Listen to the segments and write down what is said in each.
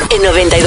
En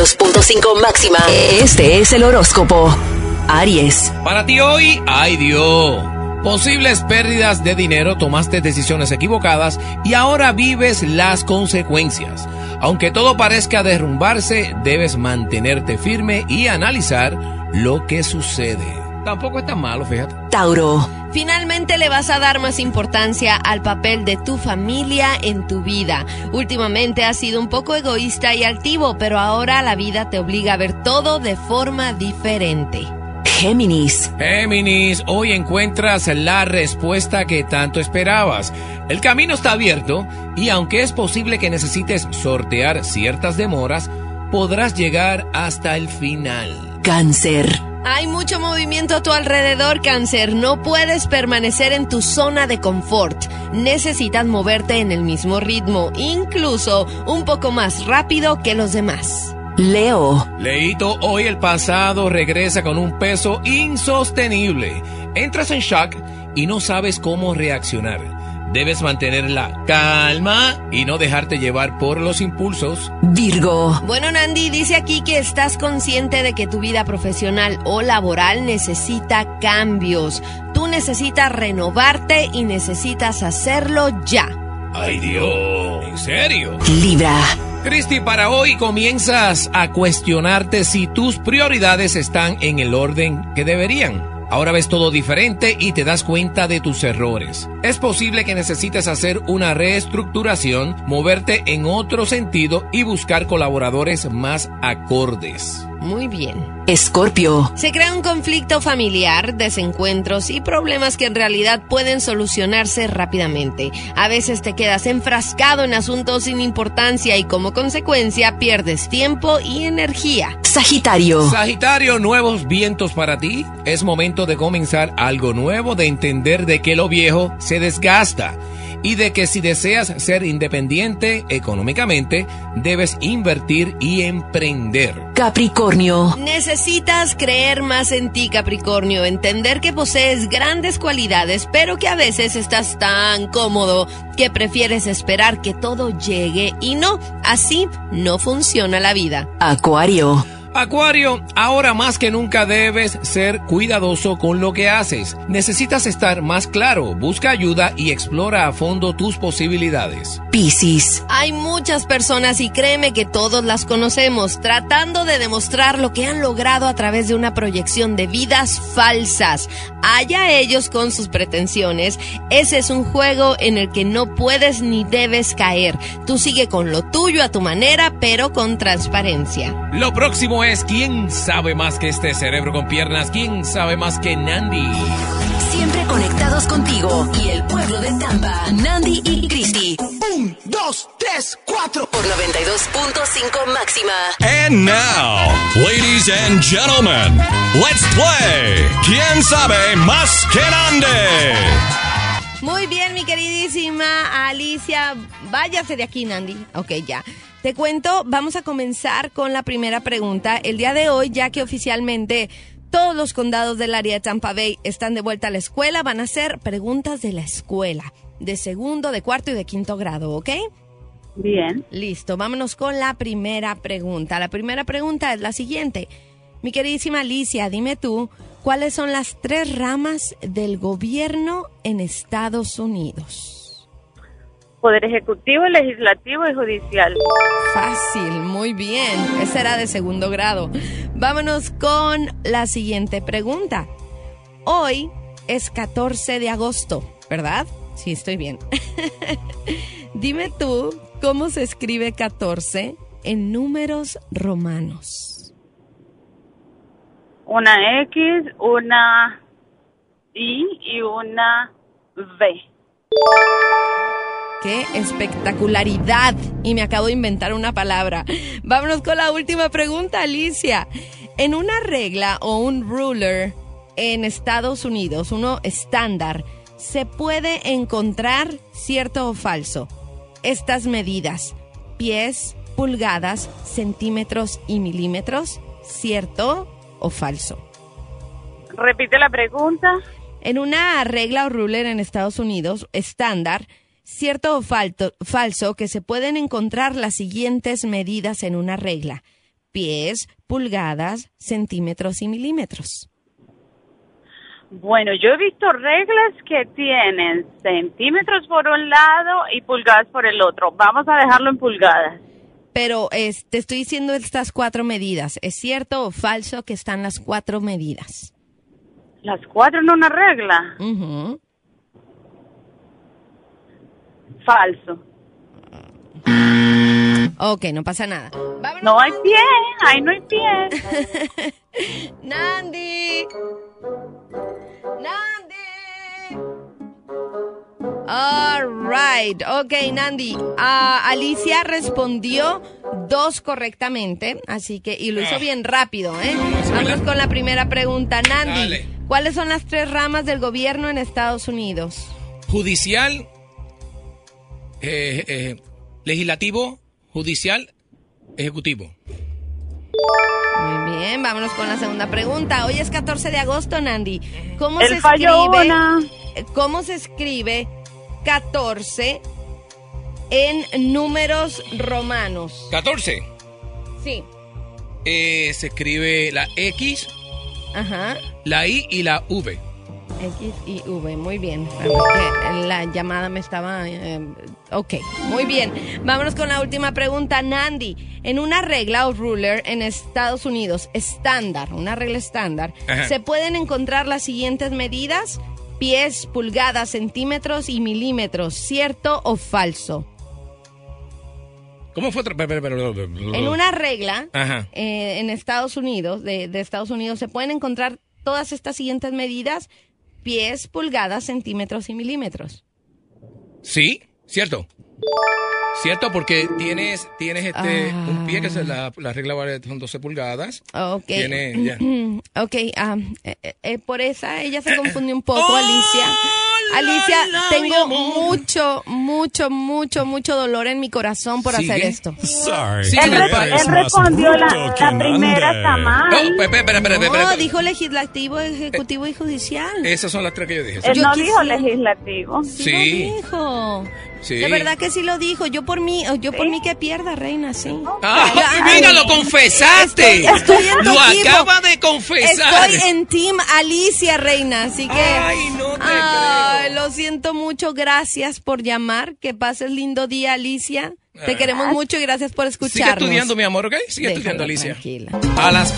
92.5 máxima. Este es el horóscopo. Aries. Para ti hoy, ay Dios. Posibles pérdidas de dinero, tomaste decisiones equivocadas y ahora vives las consecuencias. Aunque todo parezca derrumbarse, debes mantenerte firme y analizar lo que sucede. Tampoco es tan malo, fíjate. Tauro. Finalmente le vas a dar más importancia al papel de tu familia en tu vida. Últimamente has sido un poco egoísta y altivo, pero ahora la vida te obliga a ver todo de forma diferente. Géminis. Géminis, hoy encuentras la respuesta que tanto esperabas. El camino está abierto y aunque es posible que necesites sortear ciertas demoras, podrás llegar hasta el final. Cáncer. Hay mucho movimiento a tu alrededor, Cáncer. No puedes permanecer en tu zona de confort. Necesitas moverte en el mismo ritmo, incluso un poco más rápido que los demás. Leo. Leito, hoy el pasado regresa con un peso insostenible. Entras en shock y no sabes cómo reaccionar. Debes mantener la calma y no dejarte llevar por los impulsos. Virgo. Bueno, Nandi, dice aquí que estás consciente de que tu vida profesional o laboral necesita cambios. Tú necesitas renovarte y necesitas hacerlo ya. ¡Ay, Dios! ¿En serio? Libra. Cristi, para hoy comienzas a cuestionarte si tus prioridades están en el orden que deberían. Ahora ves todo diferente y te das cuenta de tus errores. Es posible que necesites hacer una reestructuración, moverte en otro sentido y buscar colaboradores más acordes. Muy bien. Escorpio. Se crea un conflicto familiar, desencuentros y problemas que en realidad pueden solucionarse rápidamente. A veces te quedas enfrascado en asuntos sin importancia y como consecuencia pierdes tiempo y energía. Sagitario. Sagitario, nuevos vientos para ti. Es momento de comenzar algo nuevo, de entender de que lo viejo se desgasta y de que si deseas ser independiente económicamente, debes invertir y emprender. Capricornio. Necesitas creer más en ti, Capricornio, entender que posees grandes cualidades, pero que a veces estás tan cómodo que prefieres esperar que todo llegue y no, así no funciona la vida. Acuario. Acuario, ahora más que nunca debes ser cuidadoso con lo que haces. Necesitas estar más claro, busca ayuda y explora a fondo tus posibilidades. Piscis. Hay muchas personas, y créeme que todos las conocemos, tratando de demostrar lo que han logrado a través de una proyección de vidas falsas. Allá ellos con sus pretensiones. Ese es un juego en el que no puedes ni debes caer. Tú sigue con lo tuyo a tu manera, pero con transparencia. Lo próximo es ¿quién sabe más que este cerebro con piernas? ¿Quién sabe más que Nandi? Siempre conectados contigo y el pueblo de Tampa. Nandi y Cristi. 1, 2, 3, 4. Por 92.5 máxima. And now, ladies and gentlemen, let's play ¿Quién sabe más que Nandi? Muy bien, mi queridísima Alicia. Váyase de aquí, Nandi. Ok, ya. Te cuento, vamos a comenzar con la primera pregunta. El día de hoy, ya que oficialmente todos los condados del área de Tampa Bay están de vuelta a la escuela, van a ser preguntas de la escuela, de segundo, de cuarto y de quinto grado, ¿ok? Bien. Listo, vámonos con la primera pregunta. La primera pregunta es la siguiente. Mi queridísima Alicia, dime tú, ¿cuáles son las 3 ramas del gobierno en Estados Unidos? Poder ejecutivo, legislativo y judicial. Fácil, muy bien. Esa era de segundo grado. Vámonos con la siguiente pregunta. Hoy es 14 de agosto, ¿verdad? Sí, estoy bien. Dime tú, ¿cómo se escribe 14 en números romanos? Una X, una I y una V. ¡Qué espectacularidad! Y me acabo de inventar una palabra. Vámonos con la última pregunta, Alicia. En una regla o un ruler en Estados Unidos, uno estándar, ¿se puede encontrar cierto o falso? Estas medidas, pies, pulgadas, centímetros y milímetros, ¿cierto o falso? Repite la pregunta. En una regla o ruler en Estados Unidos, estándar, ¿Cierto o falso que se pueden encontrar las siguientes medidas en una regla? Pies, pulgadas, centímetros y milímetros. Bueno, yo he visto reglas que tienen centímetros por un lado y pulgadas por el otro. Vamos a dejarlo en pulgadas. Pero te estoy diciendo estas 4 medidas. ¿Es cierto o falso que están las 4 medidas? ¿Las 4 en una regla? Uh-huh. Falso. Ok, no pasa nada. Vámonos. No hay pie, ahí no hay pie. Nandi. All right. Ok, Nandi. Alicia respondió 2 correctamente, así que, y lo hizo bien rápido, ¿eh? Vamos con la primera pregunta. Nandi, Dale. ¿cuáles son las 3 ramas del gobierno en Estados Unidos? Judicial, legislativo, judicial, ejecutivo. Muy bien, vámonos con la segunda pregunta. Hoy es 14 de agosto, Nandi. ¿Cómo Él falló una. ¿Cómo se escribe 14 en números romanos? 14. Sí. Se escribe la X, Ajá. la I y la V. X y V, muy bien. Vamos, que la llamada me estaba... ok, muy bien. Vámonos con la última pregunta, Nandi. En una regla o ruler en Estados Unidos, estándar, una regla estándar, Ajá. ¿se pueden encontrar las siguientes medidas? Pies, pulgadas, centímetros y milímetros. ¿Cierto o falso? ¿Cómo fue? En una regla Ajá. en Estados Unidos, de Estados Unidos, ¿se pueden encontrar todas estas siguientes medidas? Pies, pulgadas, centímetros y milímetros. Sí, cierto. Cierto, porque tienes un pie que es la regla vale, son 12 pulgadas. Ok. Tiene, ya. Ok, por esa ella se confundió un poco, Alicia. Alicia, tengo mucho dolor en mi corazón por hacer esto. Sorry. Sí, Él me parece. respondió la primera, está mal. Oh, espera. No, dijo legislativo, ejecutivo y judicial. Esas son las 3 que yo dije. Él Yo no quisiera- dijo legislativo. Sí. Lo dijo. Sí. De verdad que sí lo dijo. Yo por mí que pierda, reina, sí. ¡Ah, mira, lo confesaste! Estoy en tu ¡Lo equipo. acaba de confesar! Estoy en Team Alicia, reina, así que... Ay, no te creo. Lo siento mucho, gracias por llamar. Que pases lindo día, Alicia. Te queremos mucho y gracias por Sigue escucharnos. estudiando, mi amor, ¿ok? Sigue estudiando, Déjalo Alicia. tranquila. A las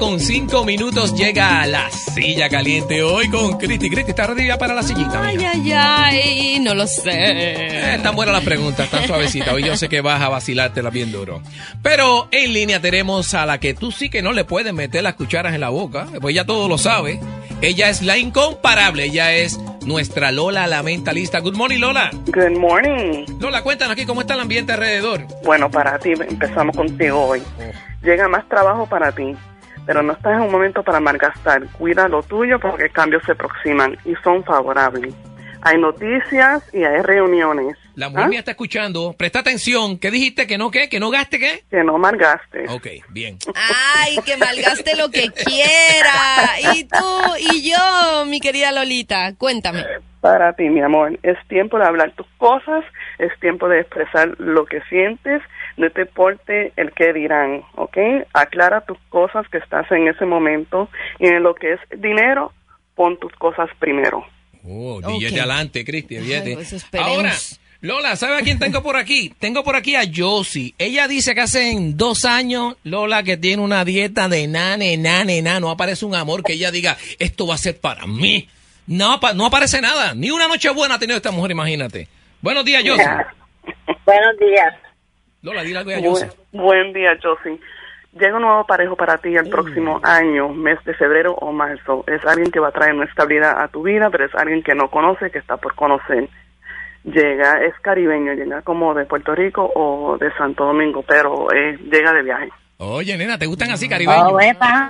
8:05 llega a la silla caliente hoy con Cristi. Cristi, ¿está ready ya para la sillita, mija? Ay, no lo sé. Tan buenas las preguntas, tan suavecita. Hoy yo sé que vas a vacilártela bien duro. Pero en línea tenemos a la que tú sí que no le puedes meter las cucharas en la boca, pues ya todo lo sabe. Ella es la incomparable, ella es nuestra Lola, la mentalista. Good morning, Lola. Good morning. Lola, cuéntanos aquí cómo está el ambiente alrededor. Bueno, para ti, empezamos contigo hoy. Llega más trabajo para ti, pero no estás en un momento para malgastar. Cuida lo tuyo porque cambios se aproximan y son favorables. Hay noticias y hay reuniones. La mujer mía está escuchando. Presta atención. ¿Qué dijiste? ¿Que no qué? ¿Que no gaste qué? Que no malgastes. Ok, bien. Ay, que malgaste lo que quiera. Y tú y yo, mi querida Lolita, cuéntame. Para ti, mi amor, es tiempo de hablar tus cosas, es tiempo de expresar lo que sientes, no te importe el que dirán, ¿ok? Aclara tus cosas que estás en ese momento y en lo que es dinero, pon tus cosas primero. Oh, Ok. billete adelante, Cristi, billete. Ay, pues esperemos. Ahora, Lola, ¿sabe a quién tengo por aquí? Tengo por aquí a Josie. Ella dice que hace 2 años, Lola, que tiene una dieta de nane. No aparece un amor que ella diga, esto va a ser para mí. No, no aparece nada. Ni una noche buena ha tenido esta mujer, imagínate. Buenos días, Josie. Buenos días. Lola, dile algo a Josie. Buen día, Josie. Llega un nuevo parejo para ti el próximo año, mes de febrero o marzo. Es alguien que va a traer una estabilidad a tu vida, pero es alguien que no conoce, que está por conocer. Llega, es caribeño, llega como de Puerto Rico o de Santo Domingo, pero llega de viaje. Oye, nena, ¿te gustan así caribeños? ¡Epa!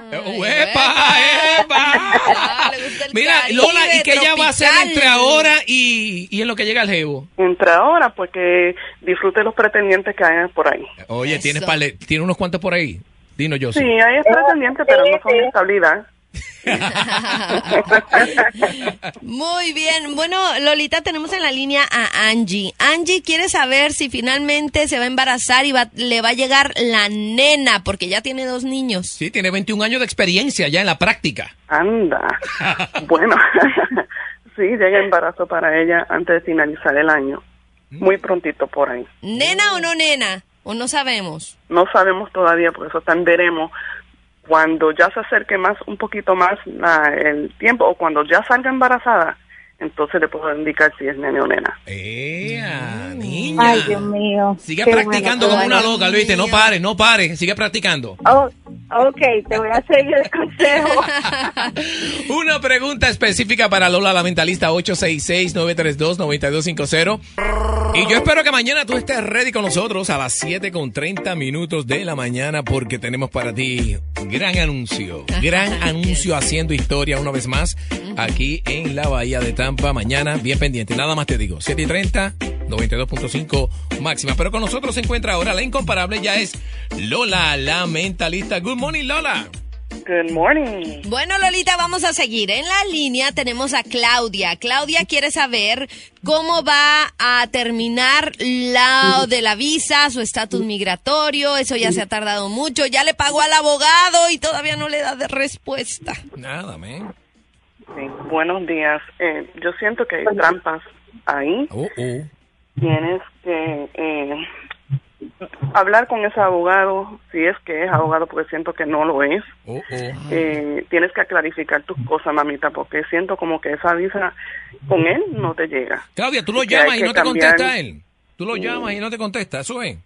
Ah, le gusta el Mira, Caribe Lola, ¿y qué ella va a hacer tropical. entre ahora y en lo que llega el jevo? Entre ahora, pues que disfrute los pretendientes que hay por ahí. Oye, Eso. ¿tiene unos cuantos por ahí? Dinos, Josie. Sí, hay pretendientes, pero no son de estabilidad. Muy bien. Bueno, Lolita, tenemos en la línea a Angie. Angie quiere saber si finalmente se va a embarazar y le va a llegar la nena, porque ya tiene 2 niños. Sí, tiene 21 años de experiencia ya en la práctica. Anda. Bueno, sí, llega embarazo para ella antes de finalizar el año. Muy prontito por ahí. ¿Nena o no nena? ¿O no sabemos? No sabemos todavía, por eso veremos cuando ya se acerque un poquito más el tiempo, o cuando ya salga embarazada, entonces le puedo indicar si es nene o nena. Niña. Ay, Dios mío. Sigue practicando como una loca, Luis. No pare. Sigue practicando. Oh, ok, te voy a seguir el consejo. Una pregunta específica para Lola, la mentalista, 866-932-9250. Y yo espero que mañana tú estés ready con nosotros a las 7:30 de la mañana, porque tenemos para ti gran anuncio haciendo historia una vez más aquí en la Bahía de Tampa. Mañana, bien pendiente, nada más te digo, 7:30, 92.5 máxima. Pero con nosotros se encuentra ahora la incomparable, ya es Lola, la mentalista. Good morning, Lola. Good morning. Bueno, Lolita, vamos a seguir. En la línea tenemos a Claudia. Claudia quiere saber cómo va a terminar de la visa, su estatus migratorio. Eso ya se ha tardado mucho. Ya le pagó al abogado y todavía no le da de respuesta. Nada, man. Sí, buenos días. Yo siento que hay trampas ahí. Tienes que hablar con ese abogado, si es que es abogado, porque siento que no lo es. Tienes que clarificar tus cosas, mamita, porque siento como que esa visa con él no te llega. Claudia, tú lo llamas y no te contesta él. Tú lo llamas y no te contesta, eso es.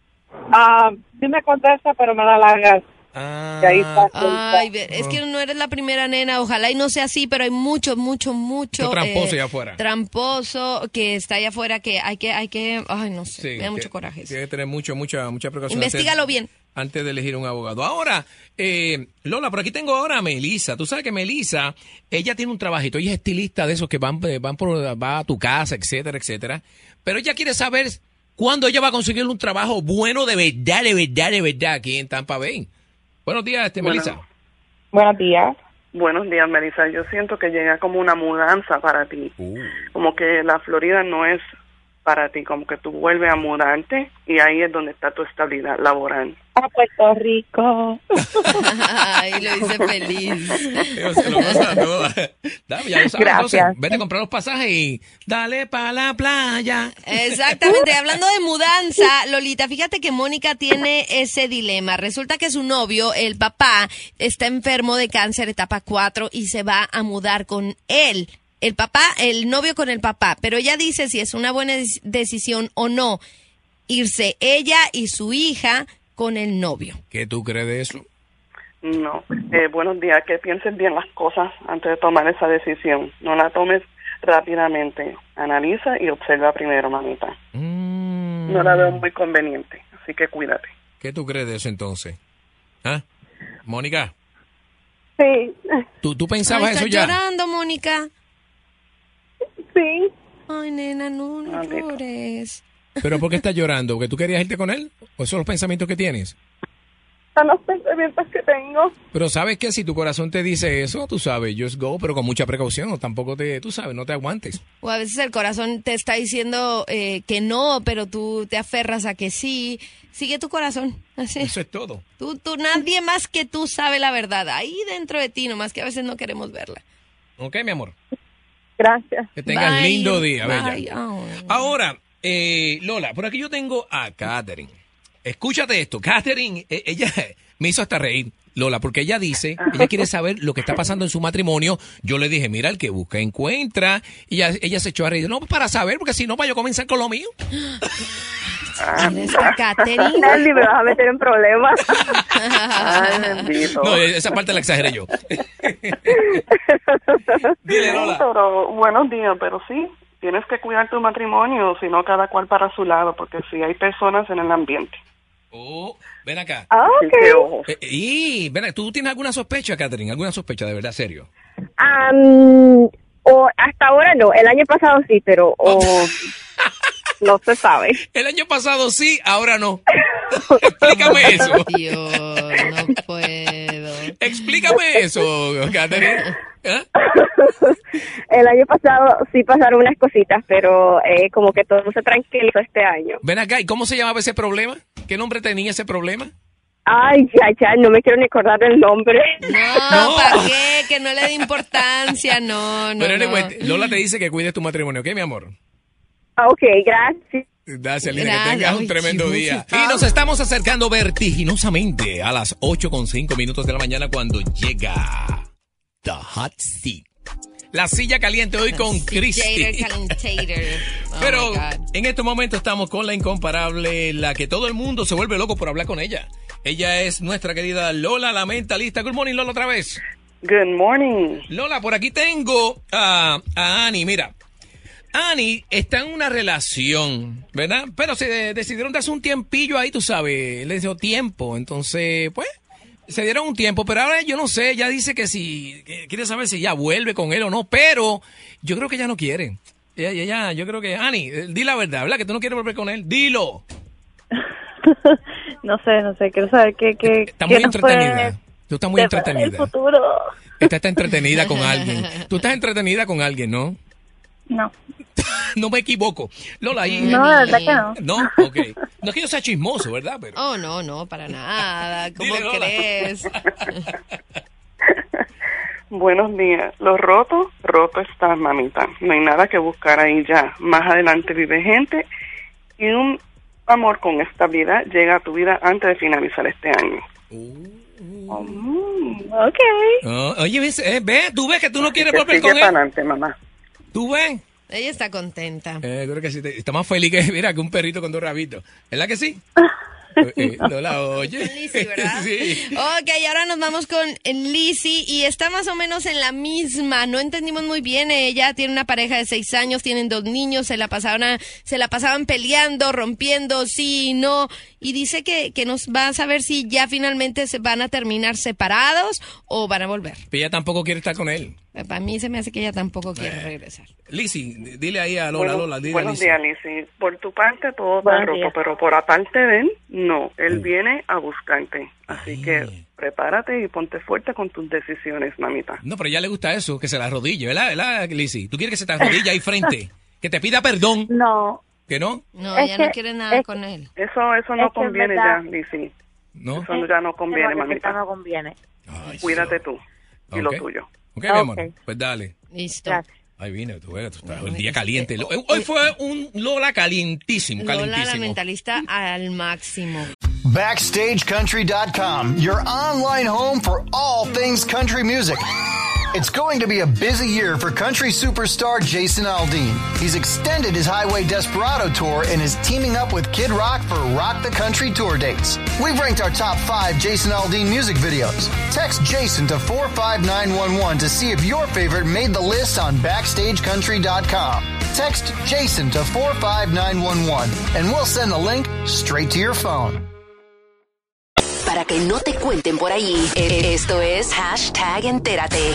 Sí me contesta, pero me da largas. Ay, es que no eres la primera nena, ojalá y no sea así, pero hay mucho tramposo allá afuera. Tramposo que está allá afuera, que hay que, ay, no sé, me da mucho coraje. Tiene que tener mucha precaución. Investígalo bien. Antes de elegir un abogado. Ahora, Lola, por aquí tengo ahora a Melissa. Tú sabes que Melissa, ella tiene un trabajito, ella es estilista de esos que va a tu casa, etcétera, etcétera. Pero ella quiere saber cuándo ella va a conseguir un trabajo bueno de verdad aquí en Tampa Bay. Buenos días, Melissa. Buenos días. Buenos días, Melissa. Yo siento que llega como una mudanza para ti. Como que la Florida no es para ti, como que tú vuelves a mudarte y ahí es donde está tu estabilidad laboral. A Puerto Rico. Ay, lo hice feliz. Gracias. Entonces, vete a comprar los pasajes y dale para la playa. Exactamente. Hablando de mudanza, Lolita, fíjate que Mónica tiene ese dilema. Resulta que su novio, el papá, está enfermo de cáncer etapa 4 y se va a mudar con él. El novio con el papá. Pero ella dice si es una buena decisión o no irse ella y su hija con el novio. ¿Qué tú crees de eso? No. Buenos días. Que pienses bien las cosas antes de tomar esa decisión. No la tomes rápidamente. Analiza y observa primero, mamita. No la veo muy conveniente, así que cuídate. ¿Qué tú crees de eso entonces? ¿Ah? Mónica. Sí. ¿Tú pensabas eso ya? ¿Estás llorando, Mónica? Sí. Ay, nena, no llores. ¿Pero por qué estás llorando? ¿Que tú querías irte con él? ¿O esos son los pensamientos que tienes? Son los pensamientos que tengo. Pero sabes que si tu corazón te dice eso, tú sabes, just go, pero con mucha precaución, o tampoco tú sabes, no te aguantes. O a veces el corazón te está diciendo que no, pero tú te aferras a que sí. Sigue tu corazón. Así. Eso es todo. Tú, nadie más que tú sabe la verdad. Ahí dentro de ti, nomás que a veces no queremos verla. Ok, mi amor. Gracias. Que tengas lindo día, bella. Oh. Ahora, Lola, por aquí yo tengo a Catherine. Escúchate esto. Catherine, ella me hizo hasta reír, Lola, porque ella dice, ella quiere saber lo que está pasando en su matrimonio. Yo le dije, mira, el que busca encuentra. Y ella se echó a reír. No, para saber, porque si no, para yo comenzar con lo mío. Catherine. Nelly, me vas a meter en problemas. Ay, bendito. No, esa parte la exageré yo. Dile, Lola. Pero, buenos días, pero sí, tienes que cuidar tu matrimonio, si no cada cual para su lado, porque si hay personas en el ambiente. Oh, ven acá. Ok. Y, ven, ¿tú tienes alguna sospecha, Catherine? ¿Alguna sospecha, de verdad, serio? O hasta ahora no, el año pasado sí, pero no se sabe. El año pasado sí, ahora no. Explícame eso. Dios, no puedo. Explícame eso, Catherine. ¿Eh? El año pasado sí pasaron unas cositas, pero como que todo se tranquilizó este año. Ven acá, ¿y cómo se llamaba ese problema? ¿Qué nombre tenía ese problema? Ay, ya, no me quiero ni acordar del nombre. No, ¿para qué? Que no le dé importancia, no. Pero anyway, Lola te dice que cuides tu matrimonio, ¿ok, mi amor? Ok, gracias. Gracias, linda, que tengas un tremendo día. Y nos estamos acercando vertiginosamente a las 8:05 de la mañana cuando llega The Hot Seat. La silla caliente hoy con Christy. Pero en este momento estamos con la incomparable, la que todo el mundo se vuelve loco por hablar con ella. Ella es nuestra querida Lola, la mentalista. Good morning, Lola, otra vez. Good morning. Lola, por aquí tengo a Annie. Mira, Annie está en una relación, ¿verdad? Pero se decidieron darse un tiempillo ahí, tú sabes. Le dio tiempo. Entonces, pues, se dieron un tiempo. Pero ahora yo no sé, ella dice que quiere saber si ya vuelve con él o no. Pero yo creo que ella no quiere. Ella, yo creo que, Annie, di la verdad, ¿verdad? Que tú no quieres volver con él. Dilo. No sé, quiero saber qué está muy entretenida. Tú estás muy entretenida. El futuro. Esta está entretenida con alguien. Tú estás entretenida con alguien, ¿no? No. No me equivoco. Lola, no, la verdad que no. No, ok. No es que yo sea chismoso, ¿verdad? Pero... Oh, no, para nada. ¿Cómo Dile, crees? Buenos días. Lo roto está, mamita. No hay nada que buscar ahí ya. Más adelante vive gente y un amor con estabilidad llega a tu vida antes de finalizar este año. Ok. Oye, ve, tú ves que tú no quieres volver sigue con él. para adelante, mamá. ¿Tú ves? Ella está contenta. Creo que sí. Está más feliz que un perrito con 2 rabitos. ¿Verdad que sí? No la oye. Lizzy, ¿verdad? Sí. Ok, ahora nos vamos con Lizzy y está más o menos en la misma. No entendimos muy bien. Ella tiene una pareja de 6 años, tienen 2 niños, se la pasaban peleando, rompiendo, sí y no. Y dice que nos va a saber si ya finalmente se van a terminar separados o van a volver. Pero ella tampoco quiere estar con él. Para mí se me hace que ella tampoco quiere regresar. Lizzy, dile ahí a Lola, dile buenos a Lizzy. días, Lizzy. Por tu parte todo está roto, pero por aparte de él, no. Él viene a buscarte. Así que prepárate y ponte fuerte con tus decisiones, mamita. No, pero a ella le gusta eso, que se la arrodille, ¿verdad, Lizzy? ¿Tú quieres que se te arrodille ahí frente? Que te pida perdón. No. ¿Que no? No, ella no quiere nada con él. Eso no conviene ya, Lizzy. ¿No? Eso ya no conviene, mamita. No conviene. Ay, cuídate tú y lo tuyo. Ok, mi amor. Pues dale. Listo. Gracias. Ahí vine, tú estás el día caliente. Hoy fue un Lola calientísimo. Lola, la mentalista al máximo. BackstageCountry.com, your online home for all things country music. It's going to be a busy year for country superstar Jason Aldean. He's extended his Highway Desperado tour and is teaming up with Kid Rock for Rock the Country tour dates. We've ranked our top 5 Jason Aldean music videos. Text Jason to 45911 to see if your favorite made the list on BackstageCountry.com. Text Jason to 45911 and we'll send the link straight to your phone. Para que no te cuenten por ahí, esto es #entérate.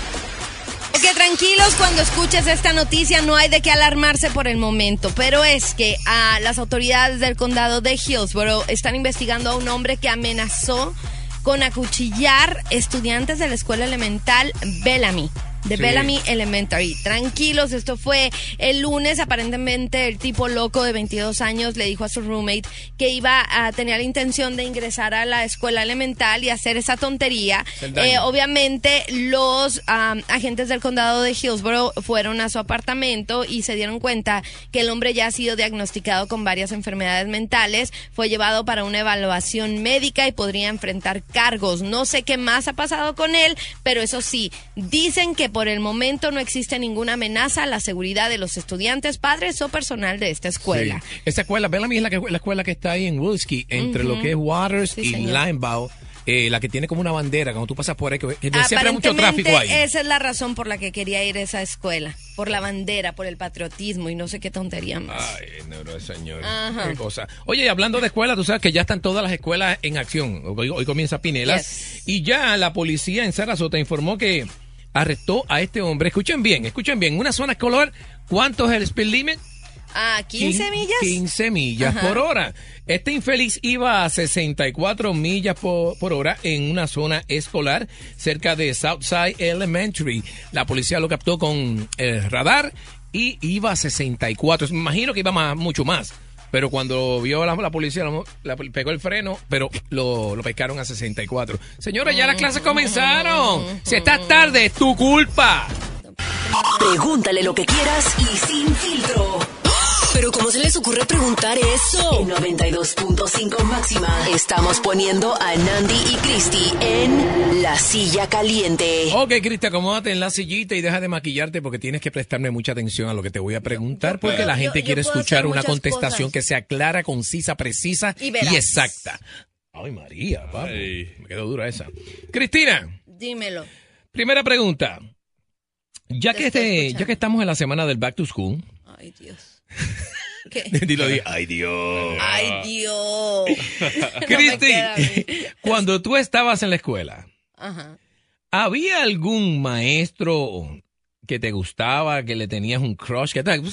Ok, tranquilos, cuando escuches esta noticia no hay de qué alarmarse por el momento, pero es que las autoridades del condado de Hillsborough están investigando a un hombre que amenazó con acuchillar estudiantes de la escuela elemental Bellamy. De Bellamy Elementary. Tranquilos, esto fue el lunes. Aparentemente el tipo loco de 22 años le dijo a su roommate que iba a tener la intención de ingresar a la escuela elemental y hacer esa tontería. Obviamente los agentes del condado de Hillsborough fueron a su apartamento y se dieron cuenta que el hombre ya ha sido diagnosticado con varias enfermedades mentales. Fue llevado para una evaluación médica y podría enfrentar cargos. No sé qué más ha pasado con él, pero eso sí, dicen que por el momento no existe ninguna amenaza a la seguridad de los estudiantes, padres o personal de esta escuela. Sí. Esta escuela, Bellamy es la escuela que está ahí en Wilkes, entre lo que es Waters y Limebow. La que tiene como una bandera, cuando tú pasas por ahí, que siempre hay mucho tráfico ahí. Esa es la razón por la que quería ir a esa escuela, por la bandera, por el patriotismo y no sé qué tontería más. Ay, no, señor, qué cosa. Oye, y hablando de escuelas, tú sabes que ya están todas las escuelas en acción. Hoy comienza Pinelas. Y ya la policía en Sarasota informó que arrestó a este hombre. Escuchen bien, una zona escolar. ¿Cuánto es el speed limit? Ah, 15 millas. 15 millas por hora. Este infeliz iba a 64 millas por hora en una zona escolar cerca de Southside Elementary. La policía lo captó con el radar y iba a 64. Me imagino que iba mucho más. Pero cuando vio la policía, pegó el freno, pero lo pescaron a 64. Señora, ya las clases comenzaron. Si estás tarde, es tu culpa. Pregúntale lo que quieras y sin filtro. Pero ¿cómo se les ocurre preguntar eso? En 92.5 máxima estamos poniendo a Nandy y Christy en La Silla Caliente. Ok, Cristi, acomódate en la sillita y deja de maquillarte porque tienes que prestarme mucha atención a lo que te voy a preguntar porque la gente quiere escuchar una contestación que sea clara, concisa, precisa y exacta. Ay, María, papi. Me quedó dura esa. Cristina. Dímelo. Primera pregunta. Ya que estamos en la semana del Back to School. Ay, Dios. ¿Qué? Dilo, ay, Dios. Ay, Dios. Cristi, cuando tú estabas en la escuela, ¿había algún maestro que te gustaba, que le tenías un crush?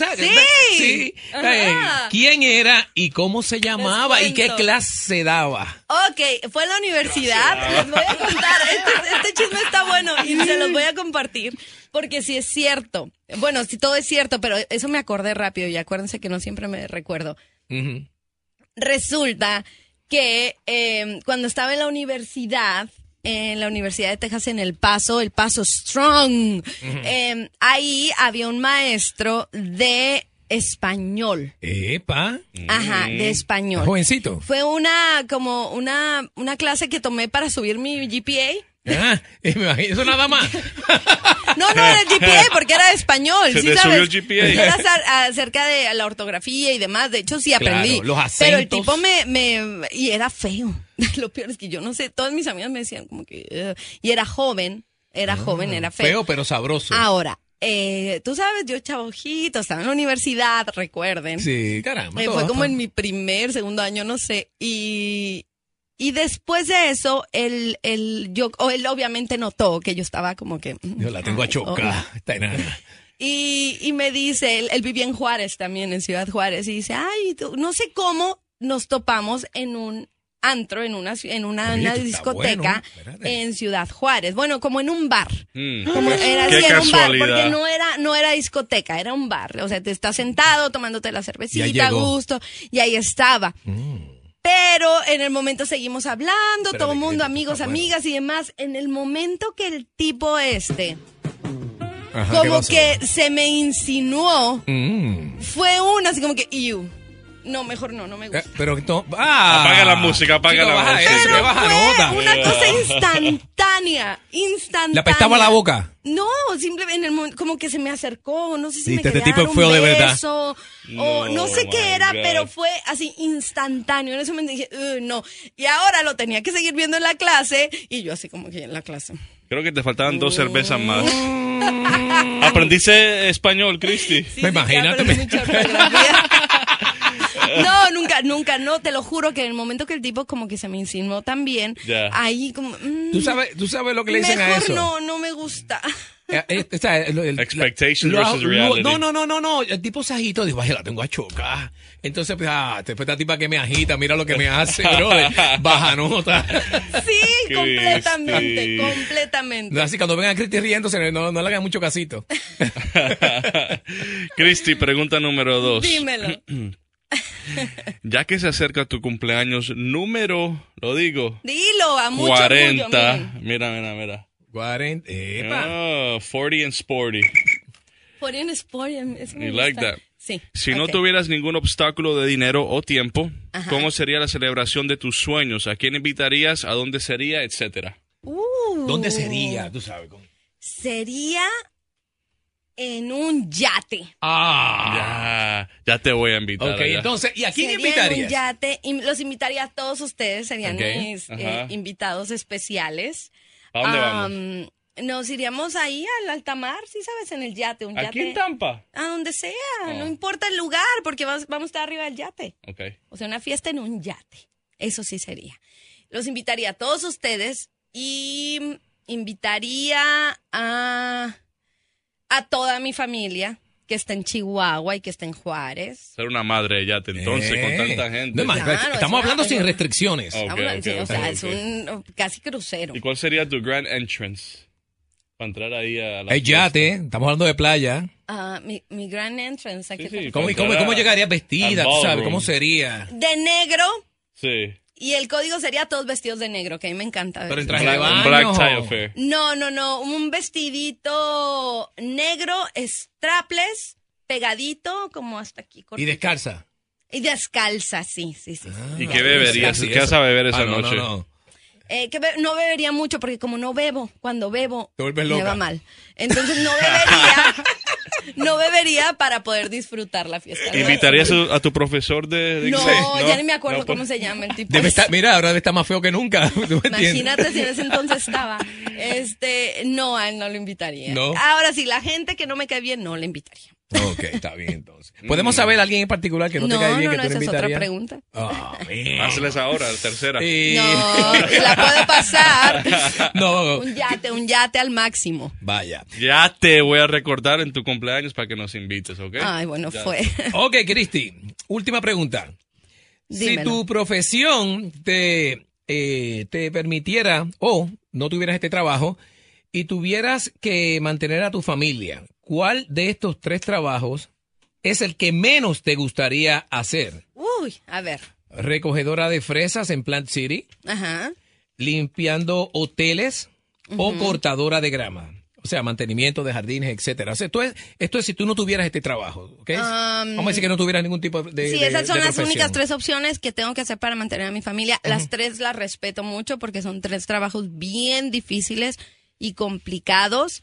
Sí. ¿Quién era y cómo se llamaba y qué clase daba? Ok, fue en la universidad. Les voy a contar. Este chisme está bueno y se los voy a compartir. Porque sí es cierto. Bueno, sí, todo es cierto, pero eso me acordé rápido y acuérdense que no siempre me recuerdo. Resulta que cuando estaba en la Universidad de Texas en El Paso Strong, ahí había un maestro de español. ¡Epa! Ajá, de español. Jovencito. Fue una clase que tomé para subir mi GPA. Ah, eso nada más. No era el GPA porque era de español. Se ¿sí te sabes? subió el GPA. Era acerca de la ortografía y demás. De hecho, sí aprendí. Claro, los acentos. Pero el tipo y era feo. Lo peor es que yo no sé, todas mis amigas me decían como que... y era joven, era feo. Feo, pero sabroso. Ahora, tú sabes, yo chavojito, estaba en la universidad, recuerden. Sí, caramba. Fue como en mi segundo año, no sé. Y después de eso, él obviamente notó que yo estaba como que... Yo la tengo a chocar, está enana. Y me dice, él vivía en Juárez también, en Ciudad Juárez, y dice, no sé cómo nos topamos en un antro, en una discoteca en Ciudad Juárez. Bueno, como en un bar. Como era así, en un bar, porque no era discoteca, era un bar. O sea, te estás sentado tomándote la cervecita a gusto, y ahí estaba. Pero en el momento seguimos hablando, todo el mundo, amigos, amigas y demás. En el momento que el tipo como que se me insinuó, fue así como que, no, mejor no me gusta. Pero apaga la música, Pero fue una cosa instantánea. ¿Le apestaba la boca? No, simplemente en el momento, como que se me acercó, no sé si me este quería tipo dar un feo beso, de verdad. o no sé qué era, pero fue así instantáneo. En ese momento dije, no. Y ahora lo tenía que seguir viendo en la clase, y yo así como que en la clase. Creo que te faltaban 2 cervezas más. ¿Aprendiste español, Christy? Sí, imagínate. No, nunca, no, te lo juro que en el momento que el tipo como que se me insinuó también, ahí como... ¿Tú sabes lo que le dicen a eso? No me gusta. Expectation versus reality. No, el tipo se agitó, dijo, la tengo a chocar. Entonces, después esta tipa que me agita, mira lo que me hace, bro, baja nota. Sí, completamente. No, así cuando vengan a Cristi riéndose, no le hagan mucho casito. Cristi, pregunta número 2. Dímelo. Ya que se acerca tu cumpleaños número, lo digo. Dilo, a mucho 40. Orgullo, Mira. 40. 40 and sporty. 40 and sporty. Eso me You gusta. like that? Sí. Si no tuvieras ningún obstáculo de dinero o tiempo, ¿cómo sería la celebración de tus sueños? ¿A quién invitarías? ¿A dónde sería? Etcétera. ¿Dónde sería? Tú sabes cómo. Sería en un yate. Ya te voy a invitar. Ok, entonces, ¿y a quién invitarías? En un yate, y los invitaría a todos ustedes, serían mis invitados especiales. ¿A dónde vamos? Nos iríamos ahí al alta mar, sí sabes, en el yate. ¿Aquí en Tampa? A donde sea, no importa el lugar, porque vamos a estar arriba del yate. Okay. O sea, una fiesta en un yate. Eso sí sería. Los invitaría a todos ustedes y invitaría a toda mi familia. que está en Chihuahua y que está en Juárez. Ser una madre de yate, entonces, con tanta gente. No, estamos hablando sin restricciones. O sea, es un casi crucero. ¿Y cuál sería tu grand entrance? Para entrar ahí a la El yate, estamos hablando de playa. Mi grand entrance. ¿Cómo llegarías vestida? ¿Tú sabes? ¿Cómo sería? De negro. Sí. Y el código sería todos vestidos de negro, que a mí me encanta. Pero en traje de baño. Un black tie affair. No. Un vestidito negro, strapless, pegadito, como hasta aquí. Cortito. ¿Y descalza? Y descalza, sí. ¿Y qué beberías? ¿Qué vas a beber esa noche? No bebería mucho porque como no bebo, cuando bebo me va mal. Entonces no bebería para poder disfrutar la fiesta. ¿Invitarías a tu profesor de inglés? No, ya ni me acuerdo cómo se llama el tipo. Mira, ahora debe estar más feo que nunca. Imagínate si en ese entonces estaba. No, a él no lo invitaría. ¿No? Ahora, si la gente que no me cae bien, no le invitaría. Ok, está bien entonces. ¿Podemos saber a alguien en particular que no te cae bien que tú le invitarías? Esa es otra pregunta. Hazles ahora, la tercera. No, y la puedo pasar. No. Un yate al máximo. Vaya. Ya te voy a recordar en tu cumpleaños para que nos invites, ¿ok? Ay, bueno, fue. Ok, Cristi, última pregunta. Dímelo. Si tu profesión te permitiera o no tuvieras este trabajo y tuvieras que mantener a tu familia, ¿cuál de estos 3 trabajos es el que menos te gustaría hacer? Uy, a ver. Recogedora de fresas en Plant City, Ajá. limpiando hoteles o cortadora de grama. O sea, mantenimiento de jardines, etcétera. O sea, esto es si tú no tuvieras este trabajo, ¿ok? Vamos a decir que no tuvieras ningún tipo de Sí, esas son de las profesión. únicas 3 opciones que tengo que hacer para mantener a mi familia. Las 3 las respeto mucho porque son 3 trabajos bien difíciles y complicados.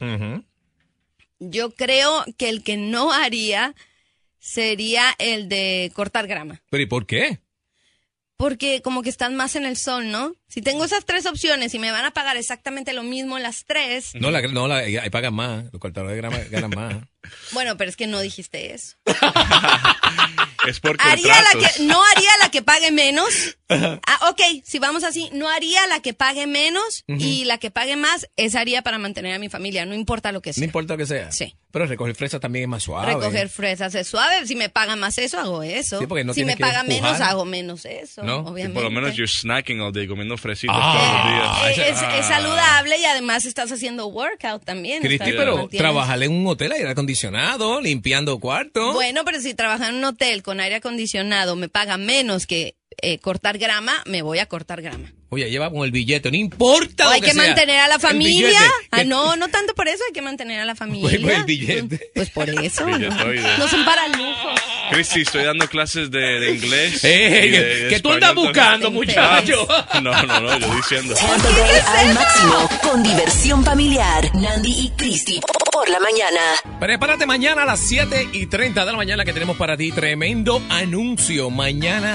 Yo creo que el que no haría sería el de cortar grama. ¿Pero y por qué? Porque como que están más en el sol, ¿no? Si tengo esas 3 opciones y me van a pagar exactamente lo mismo en las 3. No, ahí pagan más. Los cortadores de grama ganan más. Bueno, pero es que no dijiste eso. Es por no haría la que pague menos. Ok, si vamos así, no haría la que pague menos y la que pague más, esa haría para mantener a mi familia, no importa lo que sea. No importa lo que sea. Sí. Pero recoger fresas también es más suave. Recoger fresas es suave. Si me pagan más eso, hago eso. Sí, porque no si me tienes que pagan empujar. menos, hago menos eso. ¿No? Obviamente. Por lo menos you're snacking all day, comiendo fresitas todos los días. Es saludable y además estás haciendo workout también. Cristi, pero trabajar en un hotel, aire acondicionado, limpiando cuartos. Bueno, pero si trabajas en un hotel con aire acondicionado me pagan menos que cortar grama, me voy a cortar grama. Oye, lleva con el billete, no importa. O hay que sea. mantener a la familia. Billete. No tanto por eso, hay que mantener a la familia. Pues el billete. Pues por eso. Billetoide. No son para lujos. Cristi, estoy dando clases de inglés. ¿Qué tú andas buscando, muchacho? No, yo diciendo. Al máximo con diversión familiar. Nandy y Cristi por la mañana. Prepárate mañana a las 7:30 de la mañana que tenemos para ti tremendo anuncio. Mañana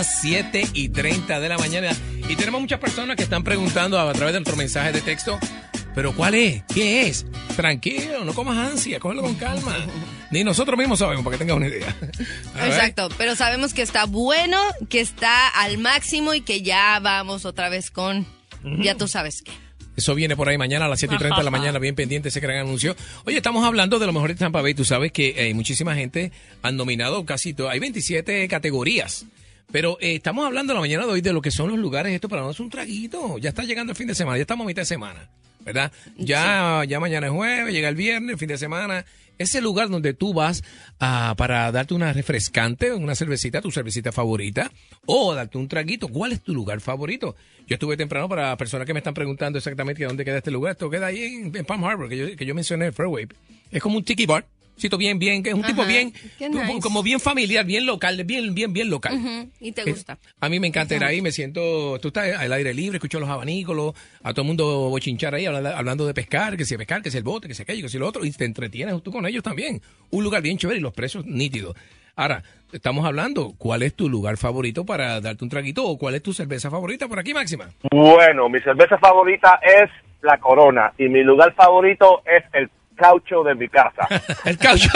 7:30 de la mañana. Y tenemos muchas personas que están preguntando a través de nuestro mensaje de texto, ¿pero cuál es? ¿Qué es? Tranquilo, no comas ansia, cógelo con calma. Ni nosotros mismos sabemos, para que tengas una idea. Exacto, pero sabemos que está bueno, que está al máximo y que ya vamos otra vez con, ya tú sabes qué. Eso viene por ahí mañana a las 7:30 de la mañana, bien pendiente ese gran anuncio. Oye, estamos hablando de lo mejor de Tampa Bay. Tú sabes que muchísima gente han nominado casi todo. Hay 27 categorías. Pero estamos hablando la mañana de hoy de lo que son los lugares esto para darnos un traguito. Ya está llegando el fin de semana, ya estamos a mitad de semana, ¿verdad? Ya mañana es jueves, llega el viernes, el fin de semana. Ese lugar donde tú vas para darte una refrescante, una cervecita, tu cervecita favorita, o darte un traguito. ¿Cuál es tu lugar favorito? Yo estuve temprano para personas que me están preguntando exactamente dónde queda este lugar. Esto queda ahí en Palm Harbor, que yo mencioné, Fairway. Es como un tiki bar. Sitio bien, que es un tipo bien, nice. como bien familiar, bien local, bien local. ¿Y te gusta? A mí me encanta ir ahí, me siento, tú estás al aire libre, escucho los abanicos, a todo el mundo bochinchar ahí, hablando de pescar, que si el bote, que si aquello, que si lo otro, y te entretienes tú con ellos también. Un lugar bien chévere y los precios nítidos. Ahora, estamos hablando, ¿cuál es tu lugar favorito para darte un traguito o cuál es tu cerveza favorita por aquí, Máxima? Bueno, mi cerveza favorita es la Corona y mi lugar favorito es el caucho de mi casa. El caucho.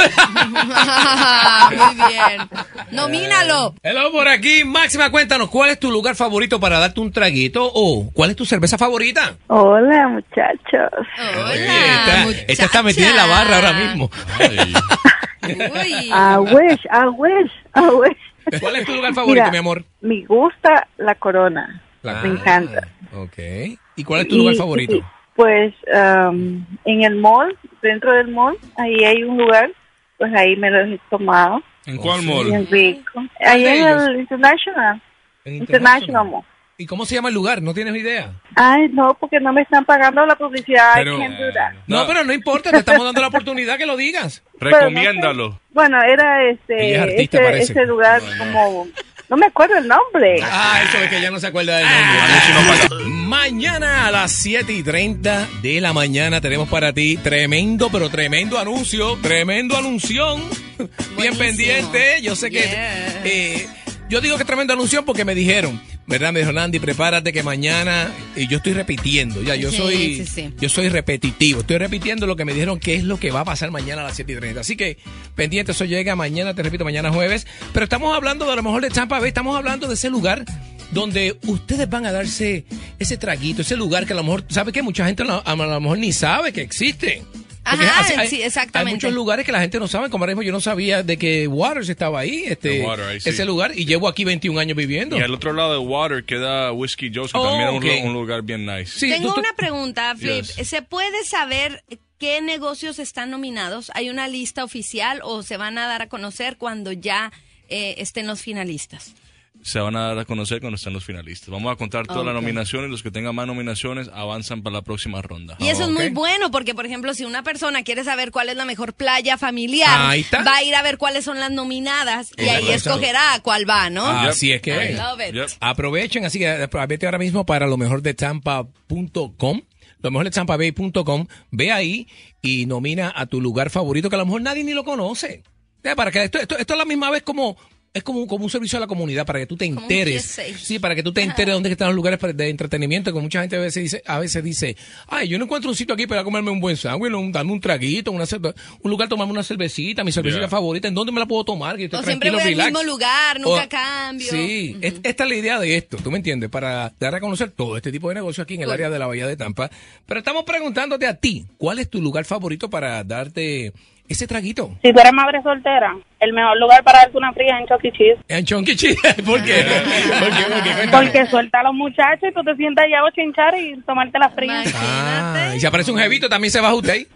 Muy bien. Nomínalo. Hello, por aquí. Máxima, cuéntanos, ¿cuál es tu lugar favorito para darte un traguito o cuál es tu cerveza favorita? Hola, muchachos. Hola, Esta está metida en la barra ahora mismo. I wish. ¿Cuál es tu lugar favorito, Mira, mi amor? Me gusta la Corona. Me encanta. Ok. ¿Y cuál es tu lugar favorito? Pues en el mall, dentro del mall, ahí hay un lugar, pues ahí me lo he tomado. ¿En cuál mall? Bien rico. Ahí en el International. International Mall. ¿Y cómo se llama el lugar? ¿No tienes idea? Ay, no, porque no me están pagando la publicidad. Pero, I can't do that. No, pero no importa, te estamos dando la oportunidad que lo digas. Recomiéndalo. Bueno, era Ella es artista, parece. ese lugar como... No me acuerdo el nombre. Eso es que ya no se acuerda del nombre. Mañana a las 7:30 de la mañana tenemos para ti tremendo, pero tremendo anuncio. Tremendo anunción. Bien pendiente. Yo sé que... yo digo que tremendo anuncio porque me dijeron, ¿verdad? Me dijo, Nandy, prepárate que mañana... Y yo estoy repitiendo, ya, yo soy repetitivo. Estoy repitiendo lo que me dijeron que es lo que va a pasar mañana a las 7:30. Así que, pendiente, eso llega mañana, te repito, mañana jueves. Pero estamos hablando de a lo mejor de Tampa Bay, estamos hablando de ese lugar donde ustedes van a darse ese traguito, ese lugar que a lo mejor, ¿sabe qué? Mucha gente a lo mejor ni sabe que existe. Ajá, sí, exactamente. Hay muchos lugares que la gente no sabe, como ahora mismo yo no sabía de que Waters estaba ahí, ese lugar, y llevo aquí 21 años viviendo. Y al otro lado de Water queda Whiskey Joe's, que también es un lugar bien nice. Sí, Tengo una pregunta, Flip. Yes. ¿Se puede saber qué negocios están nominados? ¿Hay una lista oficial o se van a dar a conocer cuando ya estén los finalistas? Se van a dar a conocer cuando estén los finalistas. Vamos a contar todas las nominaciones. Los que tengan más nominaciones avanzan para la próxima ronda. Y eso es muy bueno porque, por ejemplo, si una persona quiere saber cuál es la mejor playa familiar, va a ir a ver cuáles son las nominadas y ahí escogerá a cuál va, ¿no? Así es que aprovechen. Así que vete ahora mismo para lo mejor de Tampa.com. Lo mejor de TampaBay.com. Ve ahí y nomina a tu lugar favorito que a lo mejor nadie ni lo conoce. Para que esto es la misma vez como... Es como un servicio a la comunidad para que tú te enteres. Sí, para que tú te enteres de dónde están los lugares de entretenimiento. Que mucha gente a veces dice, ay, yo no encuentro un sitio aquí para comerme un buen sándwich, darme un traguito, un lugar tomarme una cervecita, mi cervecita favorita, ¿en dónde me la puedo tomar? Que estoy siempre voy al mismo lugar, nunca cambio. Sí, esta es la idea de esto, ¿tú me entiendes? Para dar a conocer todo este tipo de negocios aquí en el área de la Bahía de Tampa. Pero estamos preguntándote a ti, ¿cuál es tu lugar favorito para darte ese traguito? Si tú eres madre soltera, el mejor lugar para darte una fría es en Chuck E. Cheese. ¿En Chuck E. Cheese? ¿Por qué? Porque suelta a los muchachos y tú te sientas allá a bochinchar y tomarte la fría. Y si aparece un jevito, también se baja usted ahí.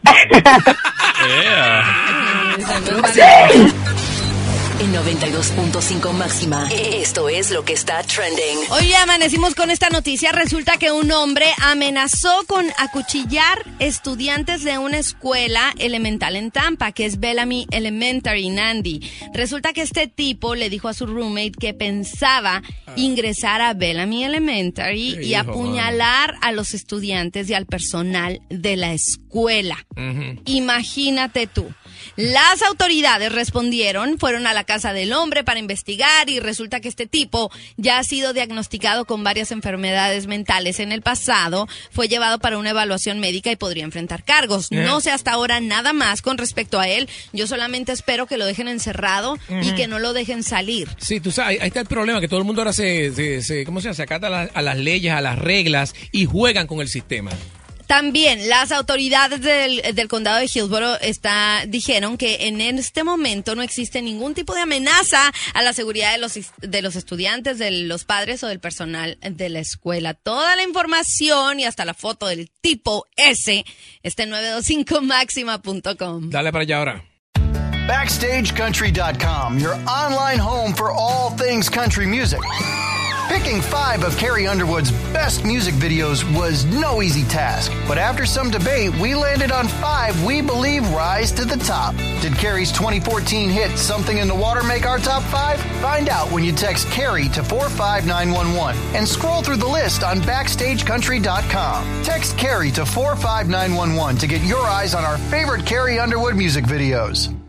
En 92.5 máxima. Esto es lo que está trending. Hoy amanecimos con esta noticia. Resulta que un hombre amenazó con acuchillar estudiantes de una escuela elemental en Tampa, que es Bellamy Elementary, Nandy. Resulta que este tipo le dijo a su roommate que pensaba ingresar a Bellamy Elementary y apuñalar a los estudiantes y al personal de la escuela. Imagínate tú. Las autoridades respondieron, fueron a la casa del hombre para investigar y resulta que este tipo ya ha sido diagnosticado con varias enfermedades mentales en el pasado, fue llevado para una evaluación médica y podría enfrentar cargos. No sé hasta ahora nada más con respecto a él, yo solamente espero que lo dejen encerrado y que no lo dejen salir. Sí, tú sabes, ahí está el problema, que todo el mundo ahora se acata a las leyes, a las reglas y juegan con el sistema. También las autoridades del condado de Hillsborough dijeron que en este momento no existe ningún tipo de amenaza a la seguridad de los estudiantes, de los padres o del personal de la escuela. Toda la información y hasta la foto del tipo ese está en 925maxima.com. Dale para allá ahora. BackstageCountry.com, your online home for all things country music. Picking 5 of Carrie Underwood's best music videos was no easy task, but after some debate, we landed on 5 we believe rise to the top. Did Carrie's 2014 hit Something in the Water make our top 5? Find out when you text Carrie to 45911 and scroll through the list on BackstageCountry.com. Text Carrie to 45911 to get your eyes on our favorite Carrie Underwood music videos.